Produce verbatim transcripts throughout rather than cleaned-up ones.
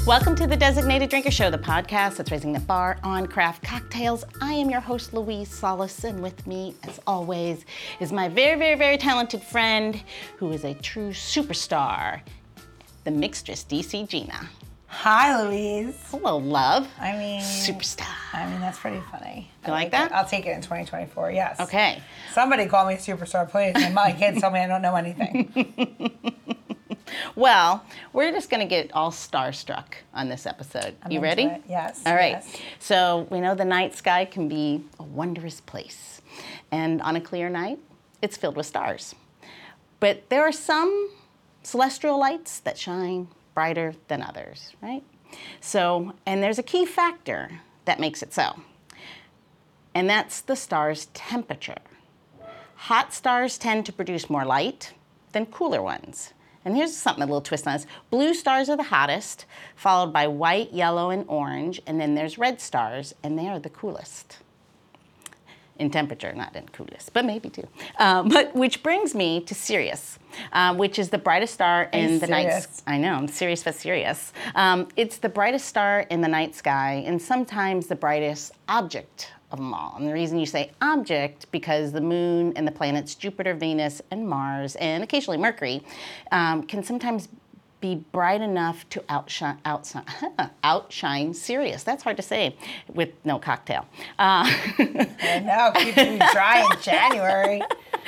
Welcome to the Designated Drinker Show, the podcast that's raising the bar on craft cocktails. I am your host, Louise Solis, and with me, as always, is my very, very, very talented friend who is a true superstar, the mixtress, D C Gina. Hi, Louise. Hello, love. I mean... Superstar. I mean, that's pretty funny. You I like that? It. I'll take it in twenty twenty-four, yes. Okay. Somebody call me a superstar, please. And my kids tell me I don't know anything. Well, we're just going to get all starstruck on this episode. I'm you into ready? it. Yes. All right. Yes. So we know the night sky can be a wondrous place. And on a clear night, it's filled with stars. But there are some celestial lights that shine brighter than others, right? So, and there's a key factor that makes it so. And that's the star's temperature. Hot stars tend to produce more light than cooler ones. And here's something, a little twist on this. Blue stars are the hottest, followed by white, yellow, and orange, and then there's red stars, and they are the coolest. In temperature, not in coolest, but maybe too. Um, but which brings me to Sirius, um, which is the brightest star in the night sky. I know, I'm serious but serious. Um, it's the brightest star in the night sky, and sometimes the brightest object of them all. And the reason you say object, because the moon and the planets Jupiter, Venus, and Mars, and occasionally Mercury, um, can sometimes be bright enough to outshine, outshine, outshine Sirius. That's hard to say with no cocktail. Uh, I know, keep me dry in January.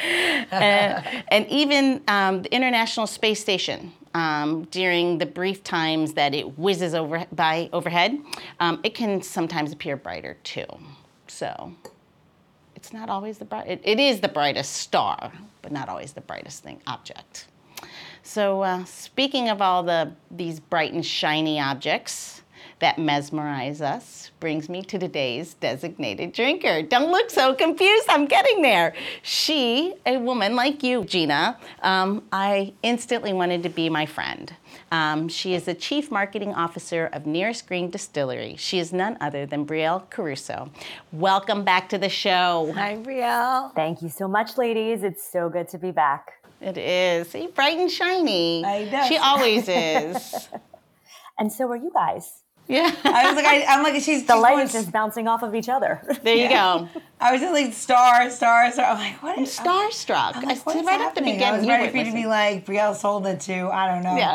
uh, and even um, the International Space Station, um, during the brief times that it whizzes over by overhead, um, it can sometimes appear brighter too. So it's not always the bright. It, it is the brightest star, but not always the brightest thing object. So uh, speaking of all the these bright and shiny objects that mesmerize us, brings me to today's designated drinker. Don't look so confused, I'm getting there. She, a woman like you, Gina, um, I instantly wanted to be my friend. Um, she is the Chief Marketing Officer of Nearest Green Distillery. She is none other than Brielle Caruso. Welcome back to the show. Hi, Brielle. Thank you so much, ladies. It's so good to be back. It is. See, bright and shiny. I know. She always is. And so are you guys. Yeah. I was like, I, I'm like, she's The she's light going, is just bouncing off of each other. There you Yeah. go. I was just like, star, star, star. I'm like, what I'm is... starstruck. I'm like, I what's right at the happening? beginning. I was you ready were for you to be listening. like, Brielle sold it to, I don't know.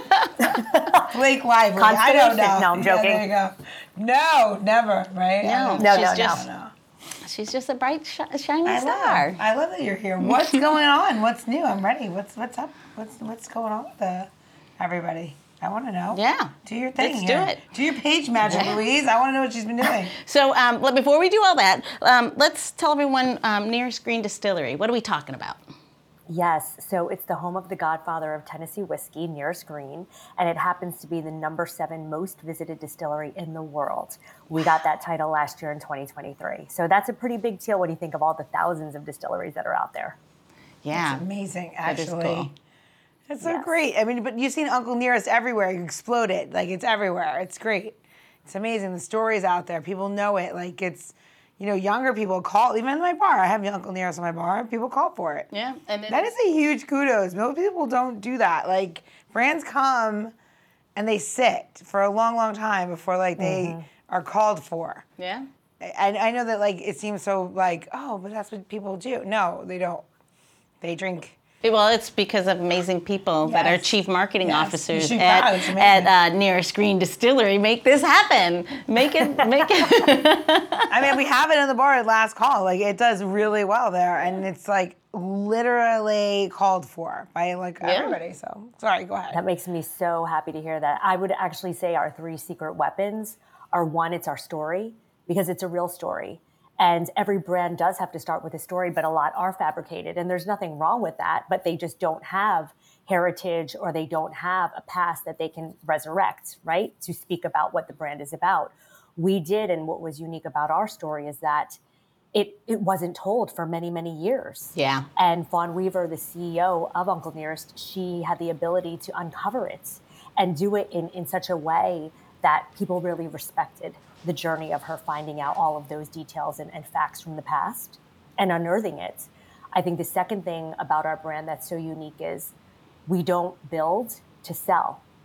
Yeah. Blake Lively. I don't know. No, I'm Yeah, joking. there you go. No, never, right? No, I No, she's no, no. just, don't know. She's just a bright, sh- shiny I star. love, I love that you're here. What's going on? What's new? I'm ready. What's what's up? What's what's going on with the, everybody? I want to know. Yeah. Do your thing Let's do here. it. Do your page magic, Louise. I want to know what she's been doing. So um, let- before we do all that, um, let's tell everyone um, Nearest Green Distillery. What are we talking about? Yes, so it's the home of the godfather of Tennessee whiskey, Nearest Green, and it happens to be the number seven most visited distillery in the world. We got that title last year in twenty twenty-three. So that's a pretty big deal when you think of all the thousands of distilleries that are out there. Yeah. It's amazing, That is actually. cool. It's so Yes. great. I mean, but you've seen Uncle Nearest everywhere. You exploded. Like, it's everywhere. It's great. It's amazing. The story's out there. People know it. Like, it's, you know, younger people call, even in my bar. I have Uncle Nearest in my bar. People call for it. Yeah. And it- That is a huge kudos. Most people don't do that. Like, brands come and they sit for a long, long time before, like, they Mm-hmm. are called for. Yeah. I, I know that, like, it seems so, like, oh, but that's what people do. No, they don't. They drink... Well, it's because of amazing people that are Yes. chief marketing Yes. officers You should- at, wow, it's amazing. at uh, Nearest Green Distillery make this happen. Make it, make it. I mean, we have it in the bar at Last Call. Like, it does really well there, and it's like literally called for by like Yeah. everybody. So, sorry, go ahead. That makes me so happy to hear that. I would actually say our three secret weapons are one, it's our story, because it's a real story. And every brand does have to start with a story, but a lot are fabricated. And there's nothing wrong with that, but they just don't have heritage or they don't have a past that they can resurrect, right? To speak about what the brand is about. We did, and what was unique about our story is that it, it wasn't told for many, many years. Yeah. And Fawn Weaver, the C E O of Uncle Nearest, she had the ability to uncover it and do it in, in such a way that people really respected the journey of her finding out all of those details and, and facts from the past and unearthing it. I think the second thing about our brand that's so unique is we don't build to sell.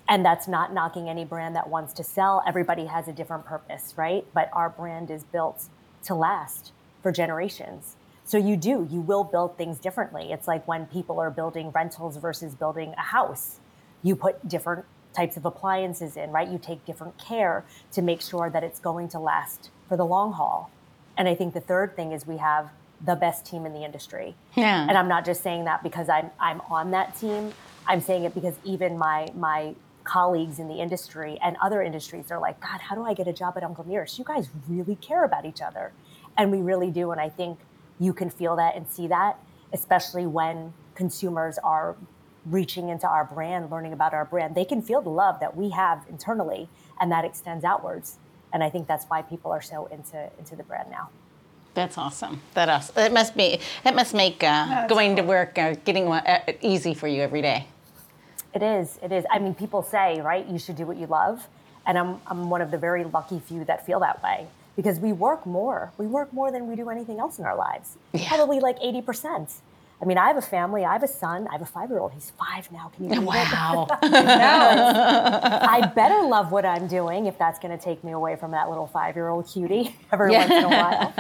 And that's not knocking any brand that wants to sell. Everybody has a different purpose, right? But our brand is built to last for generations. So you do, you will build things differently. It's like when people are building rentals versus building a house. You put different types of appliances in, right? You take different care to make sure that it's going to last for the long haul. And I think the third thing is we have the best team in the industry. Yeah. And I'm not just saying that because I'm I'm on that team. I'm saying it because even my my colleagues in the industry and other industries are like, God, how do I get a job at Uncle Nearest? You guys really care about each other. And we really do. And I think you can feel that and see that, especially when consumers are reaching into our brand, learning about our brand. They can feel the love that we have internally, and that extends outwards. And I think that's why people are so into into the brand now. That's awesome. That awesome. It must be. It must make uh, going cool. to work, uh, getting uh, easy for you every day. It is. It is. I mean, people say, right, you should do what you love, and I'm I'm one of the very lucky few that feel that way because we work more. We work more than we do anything else in our lives. Yeah. Probably like eighty percent. I mean, I have a family. I have a son. I have a five-year-old. He's five now. Can you believe wow. it? Wow. I better love what I'm doing if that's going to take me away from that little five-year-old cutie every yeah. once in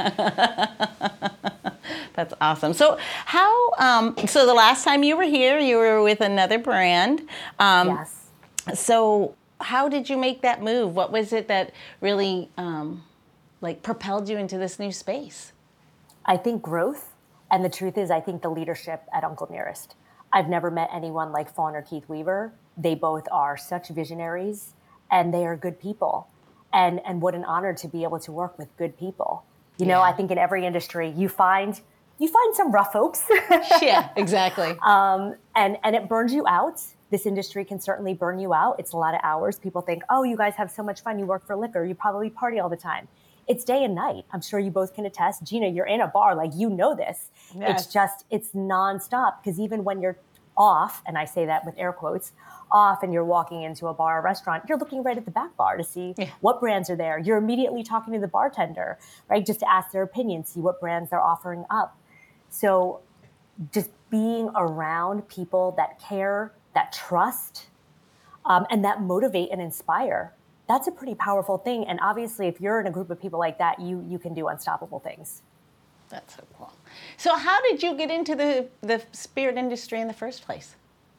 a while. That's awesome. So how, um, so the last time you were here, you were with another brand. Um, yes. So how did you make that move? What was it that really um, like propelled you into this new space? I think growth. And the truth is, I think the leadership at Uncle Nearest. I've never met anyone like Fawn or Keith Weaver. They both are such visionaries, and they are good people. And and what an honor to be able to work with good people. You yeah. know, I think in every industry, you find you find some rough folks. Yeah, exactly. Um, and and it burns you out. This industry can certainly burn you out. It's a lot of hours. People think, oh, you guys have so much fun. You work for liquor. You probably party all the time. It's day and night. I'm sure you both can attest. Gina, you're in a bar, like you know this. Yes. It's just, it's nonstop because even when you're off, and I say that with air quotes, off and you're walking into a bar or restaurant, you're looking right at the back bar to see yeah. what brands are there. You're immediately talking to the bartender, right? Just to ask their opinion, see what brands they're offering up. So just being around people that care, that trust, um, and that motivate and inspire. That's a pretty powerful thing. And obviously, if you're in a group of people like that, you you can do unstoppable things. That's so cool. So how did you get into the, the spirit industry in the first place?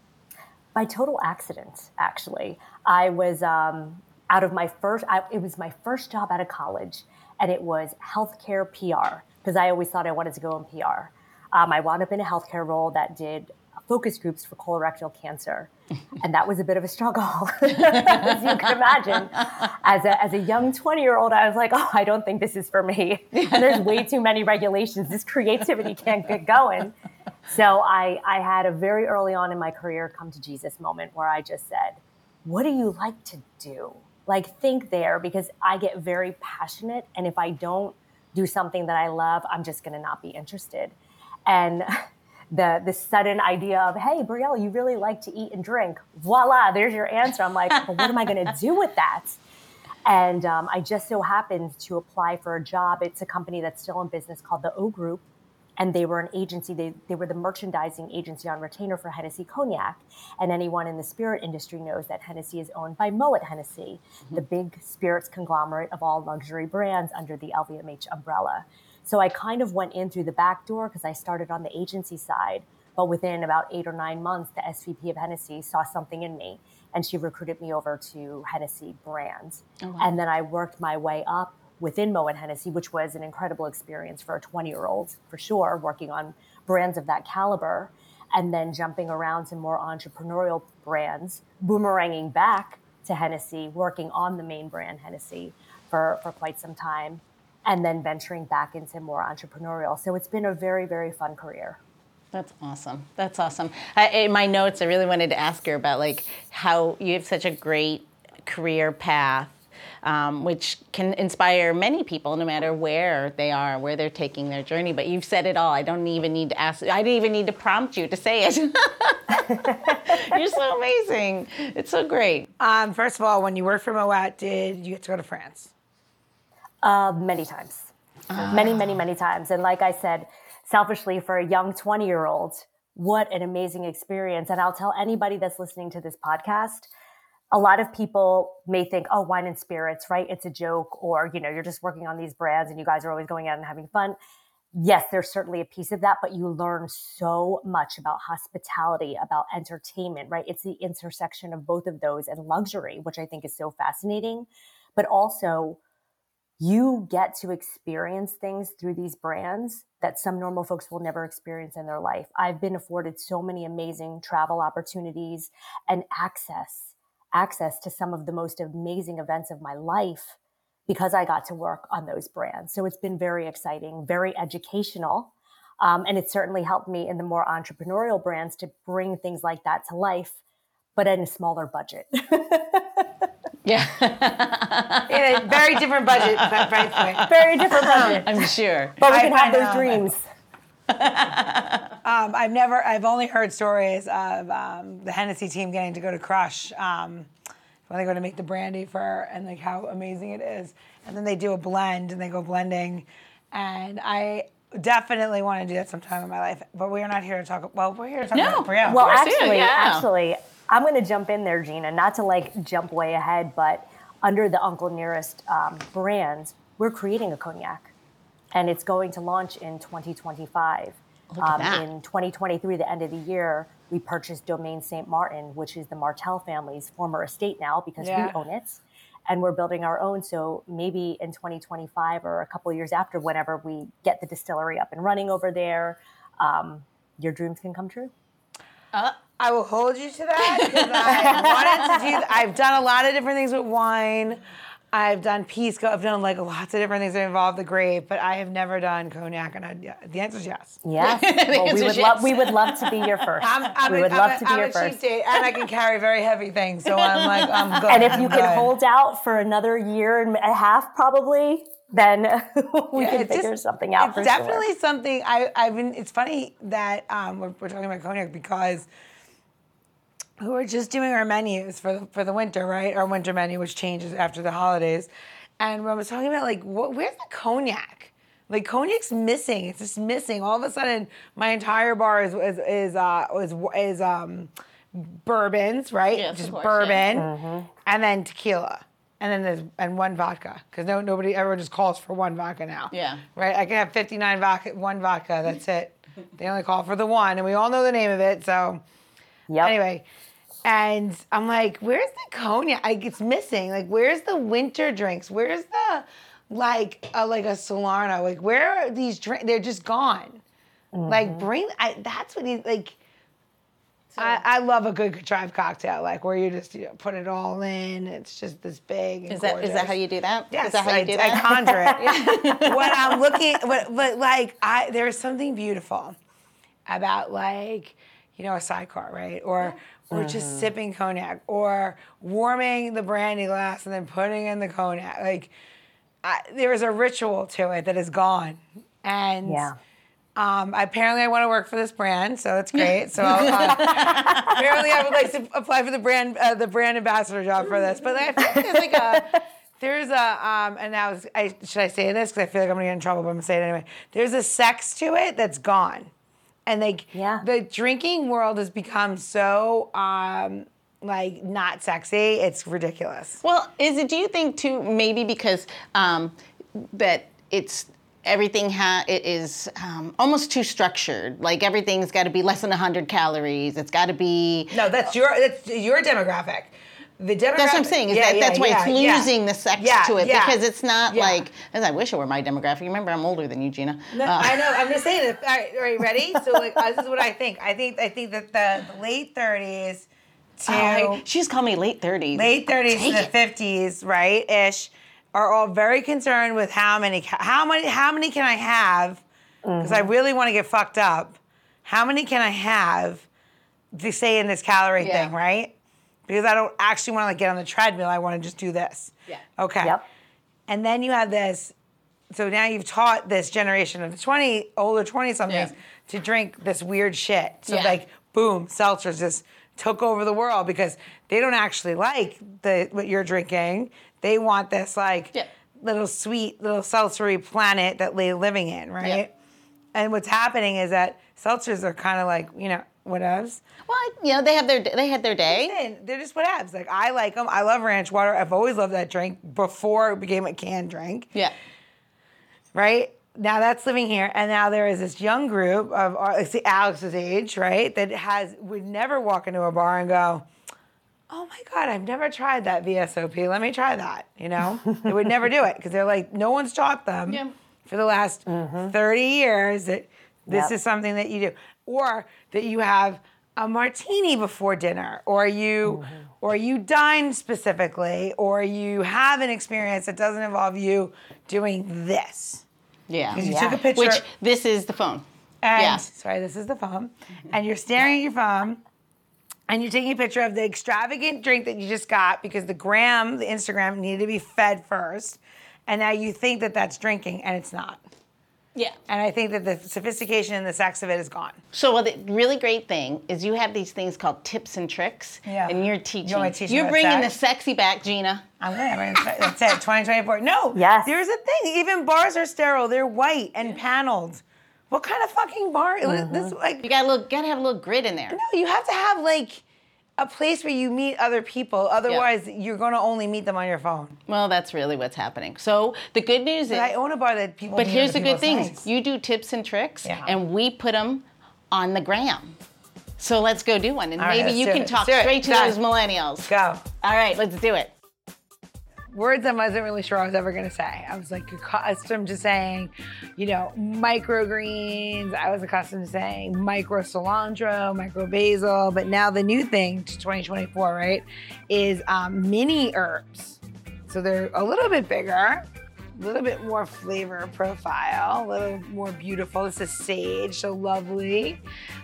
By total accident, actually. I was um, out of my first, I, it was my first job out of college, and it was healthcare P R, because I always thought I wanted to go in P R. Um, I wound up in a healthcare role that did focus groups for colorectal cancer. And that was a bit of a struggle, as you can imagine. As a, as a young twenty-year-old, I was like, oh, I don't think this is for me. And there's way too many regulations. This creativity can't get going. So I, I had a very early on in my career come to Jesus moment where I just said, what do you like to do? Like, think there, because I get very passionate. And if I don't do something that I love, I'm just going to not be interested. And the the sudden idea of, hey, Brielle, you really like to eat and drink. Voila, there's your answer. I'm like, well, what am I going to do with that? And um, I just so happened to apply for a job. It's a company that's still in business called the O Group. And they were an agency. They, they were the merchandising agency on retainer for Hennessy Cognac. And anyone in the spirit industry knows that Hennessy is owned by Moet Hennessy, mm-hmm. the big spirits conglomerate of all luxury brands under the L V M H umbrella. So I kind of went in through the back door because I started on the agency side. But within about eight or nine months, the S V P of Hennessy saw something in me, and she recruited me over to Hennessy brands. Oh, wow. And then I worked my way up within Moet Hennessy, which was an incredible experience for a twenty-year-old, for sure, working on brands of that caliber, and then jumping around to more entrepreneurial brands, boomeranging back to Hennessy, working on the main brand Hennessy for, for quite some time, and then venturing back into more entrepreneurial. So it's been a very, very fun career. That's awesome. That's awesome. I, in my notes, I really wanted to ask her about like how you have such a great career path, um, which can inspire many people no matter where they are, where they're taking their journey. But you've said it all. I don't even need to ask. I didn't even need to prompt you to say it. You're so amazing. It's so great. Um, first of all, when you worked for Moet, did you get to go to France? Uh, many times. Oh. Many, many, many times. And like I said, selfishly, for a young twenty-year-old, what an amazing experience. And I'll tell anybody that's listening to this podcast, a lot of people may think, oh, wine and spirits, right? It's a joke, or, you know, you're just working on these brands and you guys are always going out and having fun. Yes, there's certainly a piece of that, but you learn so much about hospitality, about entertainment, right? It's the intersection of both of those and luxury, which I think is so fascinating. But also, you get to experience things through these brands that some normal folks will never experience in their life. I've been afforded so many amazing travel opportunities and access, access to some of the most amazing events of my life because I got to work on those brands. So it's been very exciting, very educational. Um, and it certainly helped me in the more entrepreneurial brands to bring things like that to life, but at a smaller budget. Yeah. Yeah, very different budget price point. Very different budget. I'm sure. But we I- can I have those know. dreams. Um, I've never, I've only heard stories of um, the Hennessy team getting to go to Crush um, when they go to make the brandy for, and like how amazing it is. And then they do a blend and they go blending. And I definitely want to do that sometime in my life. But we are not here to talk, well, we're here to talk No. about Brielle. Well, course, yeah, actually, yeah. actually, I'm going to jump in there, Gina, not to like jump way ahead, but under the Uncle Nearest um, brand, we're creating a cognac. And it's going to launch in twenty twenty-five. Look at that. In twenty twenty-three, the end of the year, we purchased Domaine Saint Martin, which is the Martell family's former estate now because Yeah. we own it. And we're building our own. So maybe in twenty twenty-five or a couple of years after, whenever we get the distillery up and running over there, um, your dreams can come true. Uh, I will hold you to that because I wanted to do. I've done a lot of different things with wine. I've done pisco. I've done like lots of different things that involve the grape, but I have never done cognac. And I, yeah, the answer is yes. Yes. The Well, we answer would is love yes. we would love to be your first. I'm, I'm we a, would I'm love a, to be I'm your a first. cheap date, and I can carry very heavy things. So I'm like, I'm good. And if I'm you can good. hold out for another year and a half, probably, then we Yeah, can it's figure just- something out. It's for definitely sure. something I, I've been. It's funny that um, we're, we're talking about cognac because we were just doing our menus for the, for the winter, right? Our winter menu, which changes after the holidays, and I was talking about like, what, where's the cognac? Like cognac's missing. It's just missing. All of a sudden, my entire bar is is is uh, is, is um, bourbons, right? Yes, of just course, bourbon, Mm-hmm. and then tequila. And then there's and one vodka because no nobody ever just calls for one vodka now. Yeah. Right. I can have fifty-nine vodka, one vodka. That's it. They only call for the one, and we all know the name of it. So Yep. anyway, and I'm like, where's the cognac? Like it's missing. Like where's the winter drinks? Where's the like a, like a Solarno? Like where are these drinks? They're just gone. Like bring. I, that's what he like. I, I love a good contrived cocktail, like where you just you know, put it all in. It's just this big. And is that is that gorgeous. how you do that? Yes, Is that how I, you do I that? conjure it. When I'm looking, but, but like I, there's something beautiful about like, you know, a sidecar, right? Or or just sipping cognac, or warming the brandy glass and then putting in the cognac. Like I, there's a ritual to it that is gone, and Yeah. um, apparently I want to work for this brand, so that's great. So I'll, uh, apparently I would like to apply for the brand uh, the brand ambassador job for this. But I feel like there's like a there's a um, and now I should I say this because I feel like I'm gonna get in trouble, but I'm gonna say it anyway. There's a sex to it that's gone, and like Yeah. the drinking world has become so um, like not sexy. It's ridiculous. Well, is it? Do you think too? Maybe because um, that it's everything ha- it is um, almost too structured. Like everything's got to be less than one hundred calories. It's got to be. No, that's your that's your demographic. The demographic. That's what I'm saying. Is Yeah, that yeah, that's why yeah, it's yeah. losing the sex Yeah, to it yeah. because it's not Yeah. like. As I wish it were my demographic. Remember, I'm older than you, Gina. No, Uh, I know. I'm just saying. That, all right, all right, ready? So, like, uh, this is what I think. I think. I think that the, the late thirties to oh, she's called me late thirties. late thirties to Take the it. fifties, right, ish, are all very concerned with how many, ca- how many, how many can I have? Because I really want to get fucked up. How many can I have? To say in this calorie Yeah. thing, right? Because I don't actually want to like get on the treadmill. I want to just do this. Yeah. Okay. Yep. And then you have this. So now you've taught this generation of the twenty older twenty somethings Yeah. to drink this weird shit. So Yeah. like, boom, seltzers just took over the world because they don't actually like the what you're drinking. They want this like Yeah. little sweet little seltzery planet that they're living in, right? and what's happening is that seltzers are kind of like, you know, whatevs. Well, you know, they have their they had their day. And they're just whatevs. Like, I like them. I love ranch water. I've always loved that drink before it became a canned drink. Yeah. Right? Now that's living here. And now there is this young group of uh, see, Alex's age, right? That has would never walk into a bar and go, oh my God, I've never tried that V S O P. Let me try that. You know? They would never do it because they're like, no one's taught them Yeah. for the last mm-hmm. thirty years that this Yep. is something that you do. Or that you have a martini before dinner, or you mm-hmm. or you dine specifically, or you have an experience that doesn't involve you doing this. Yeah. Because you Yeah. took a picture. Which this is the phone. And, Yeah. sorry, this is the phone. And you're staring at your phone, and you're taking a picture of the extravagant drink that you just got because the gram, the Instagram, needed to be fed first. And now you think that that's drinking, and it's not. Yeah. And I think that the sophistication and the sex of it is gone. So well, the really great thing is you have these things called tips and tricks, Yeah. and you're teaching. You want me to teach you you're about bringing sex? the sexy back, Gina. I'm gonna, I'm gonna that's it, twenty twenty-four. No, Yes. there's a thing. Even bars are sterile. They're white and paneled. What kind of fucking bar? Mm-hmm. This like You got a little, got to have a little grit in there. no, you have to have like a place where you meet other people. Otherwise, you're gonna only meet them on your phone. Well, that's really what's happening. So the good news is, But I own a bar that people. but meet here's other the good people's thing: sites. you do tips and tricks, Yeah. and we put them on the gram. So let's go do one, and All right, maybe let's you do can it. talk Let's do it. straight to Done. those millennials. Go. All right, let's do it. Words I wasn't really sure I was ever gonna say. I was like accustomed to saying, you know, microgreens. I was accustomed to saying micro cilantro, micro basil. But now the new thing to twenty twenty-four, right, is um, mini herbs. So they're a little bit bigger, a little bit more flavor profile, a little more beautiful. This is sage, so lovely.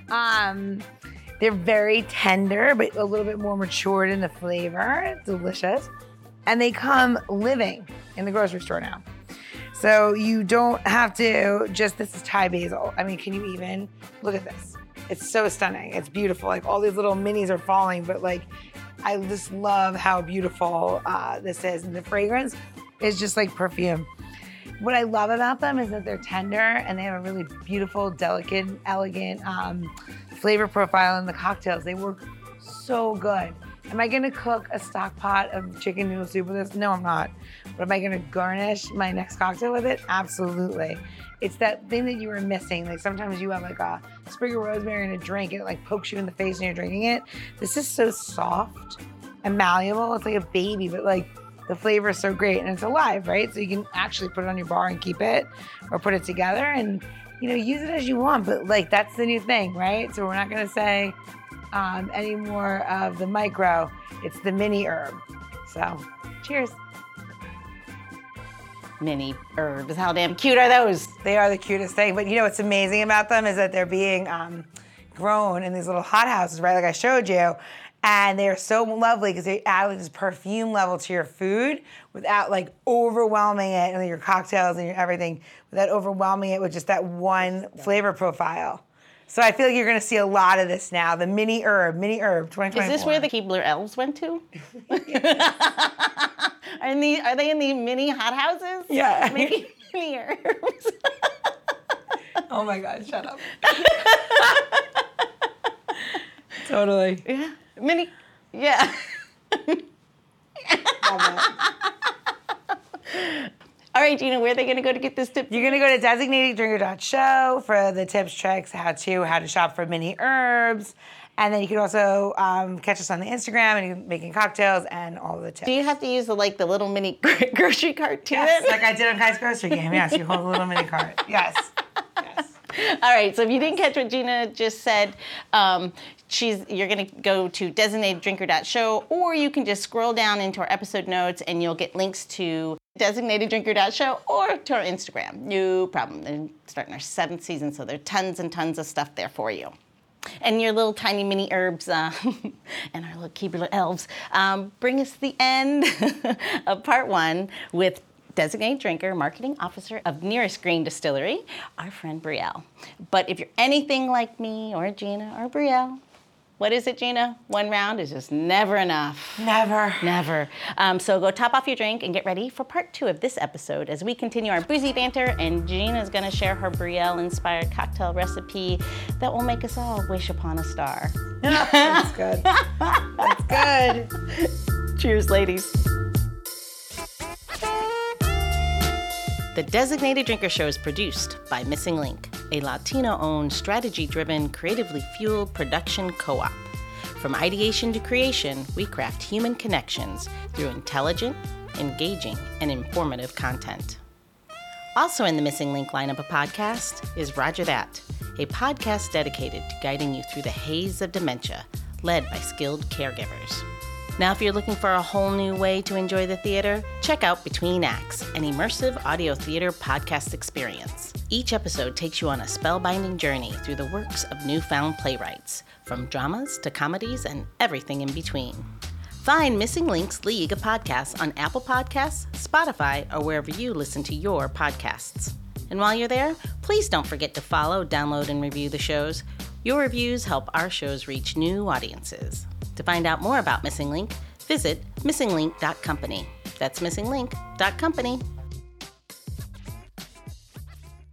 Um, they're very tender, but a little bit more matured in the flavor. Delicious. And they come living in the grocery store now. So you don't have to just, this is Thai basil. I mean, can you even, look at this. It's so stunning. It's beautiful. Like all these little minis are falling, but like, I just love how beautiful uh, this is. And the fragrance is just like perfume. What I love about them is that they're tender and they have a really beautiful, delicate, elegant um, flavor profile in the cocktails. They work so good. Am I gonna cook a stock pot of chicken noodle soup with this? No, I'm not. But am I gonna garnish my next cocktail with it? Absolutely. It's that thing that you were missing. Like sometimes you have like a sprig of rosemary in a drink and it like pokes you in the face and you're drinking it. This is so soft and malleable. It's like a baby, but like the flavor is so great and it's alive, right? So you can actually put it on your bar and keep it or put it together and, you know, use it as you want. But like that's the new thing, right? So we're not gonna say, Um, any more of the micro, it's the mini herb. So, cheers. Mini herbs, how damn cute are those? They are the cutest thing, but you know what's amazing about them is that they're being um, grown in these little hothouses, right, like I showed you, and they're so lovely because they add like this perfume level to your food without like overwhelming it and your cocktails and your everything, without overwhelming it with just that one flavor profile. So I feel like you're going to see a lot of this now. The mini herb, mini herb, twenty twenty-four. Is this where the Keebler elves went to? are, in the, are they in the mini hothouses? Yeah. Making mini herbs. Oh my God, shut up. Totally. Yeah. Mini. Yeah. All right, Gina, where are they going to go to get this tip? You're going to go to designated drinker dot show for the tips, tricks, how to, how to shop for mini herbs. And then you can also um, catch us on the Instagram and you're making cocktails and all the tips. Do you have to use the like the little mini grocery cart too? Yes, then? like I did on Kai's Grocery Game. Yes, you hold a little mini cart. Yes. Yes. All right, so if you didn't catch what Gina just said, um, she's you're going to go to designated drinker dot show, or you can just scroll down into our episode notes and you'll get links to designated drinker dot show or to our Instagram. No problem. They're starting our seventh season, so there are tons and tons of stuff there for you. And your little tiny mini herbs uh, and our little Keebler elves um, bring us to the end of part one with designated drinker, marketing officer of Nearest Green Distillery, our friend Brielle. But if you're anything like me or Gina or Brielle, what is it, Gina? One round is just never enough. Never. Never. Um, so go top off your drink and get ready for part two of this episode as we continue our boozy banter, and Gina's gonna share her Brielle-inspired cocktail recipe that will make us all wish upon a star. That's good. That's good. Cheers, ladies. The Designated Drinker Show is produced by Missing Link, a Latino-owned, strategy-driven, creatively fueled production co-op. From ideation to creation, we craft human connections through intelligent, engaging, and informative content. Also in the Missing Link lineup of podcasts is Roger That, a podcast dedicated to guiding you through the haze of dementia, led by skilled caregivers. Now, if you're looking for a whole new way to enjoy the theater, check out Between Acts, an immersive audio theater podcast experience. Each episode takes you on a spellbinding journey through the works of newfound playwrights, from dramas to comedies and everything in between. Find Missing Link's League of Podcasts on Apple Podcasts, Spotify, or wherever you listen to your podcasts. And while you're there, please don't forget to follow, download, and review the shows. Your reviews help our shows reach new audiences. To find out more about Missing Link, visit missing link dot company. That's missing link dot company.